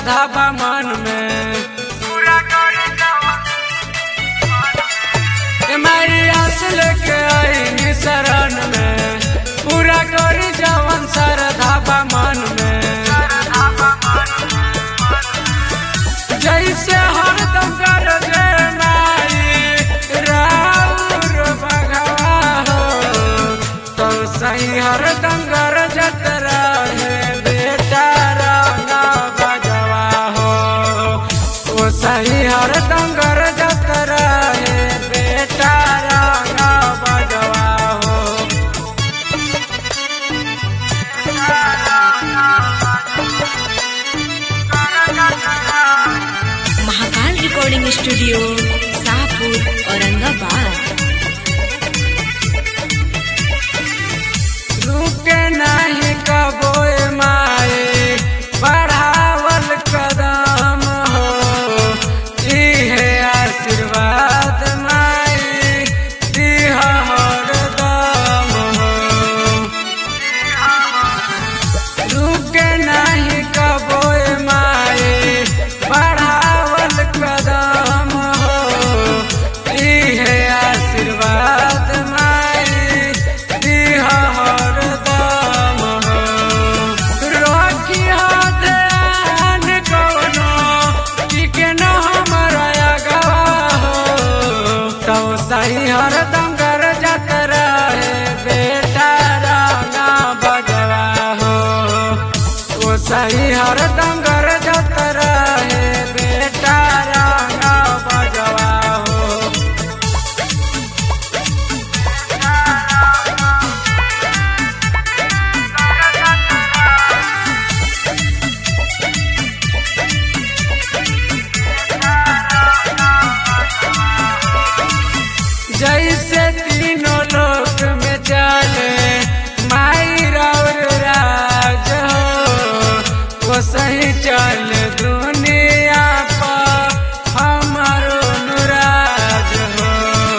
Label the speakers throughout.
Speaker 1: श्रद्धा बा मन में माई आस लेके आई शरण में पूरा करी जवन श्रद्धा बा मन में जैसे हरदम कर दे माई राउर बघवा हो तो सही हरदम कर जतरा है बेटा रंगा बजवा हो वो सही हरदम कर जतरा है बेटा रंगा बजवा हो।
Speaker 2: Mahakal recording studio Shahpur Aurangabad.
Speaker 1: रुके नहीं कबो माए बढ़ावल कदम हो इहे आशीर्वाद माई दिह हरदम हो रुके नहीं कबो माए बढ़ावल कदम हो इहे आशीर्वाद माई दिह हरदम हो रखी ध्यान कवनो टिके न हमरा अगवा हो तो सही हरदम कर जत रहे बेटा रंगा बजवा हो वो सही हरदम कर जत रहे बेटा रंगा बजवा हो। जैसे तीनों लोक में चले माई राउर राज हो वो सही चल दुनिया पर हमारो अनुराज हो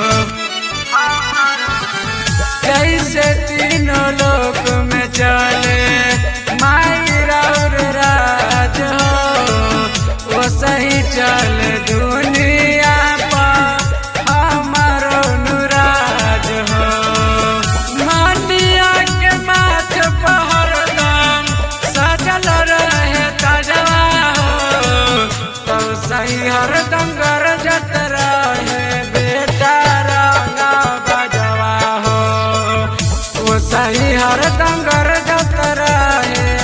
Speaker 1: जैसे तीनों लोक में चले माई राउर राज हो वो सही चल दुनिया पर हमारो अनुराज हो मानिया के माथ पहर दाम सजल रहे ताजवा हो तो सही हरदम कर जत रहे बेटा रंगा बजवा हो वो सही हरदम कर जत रहे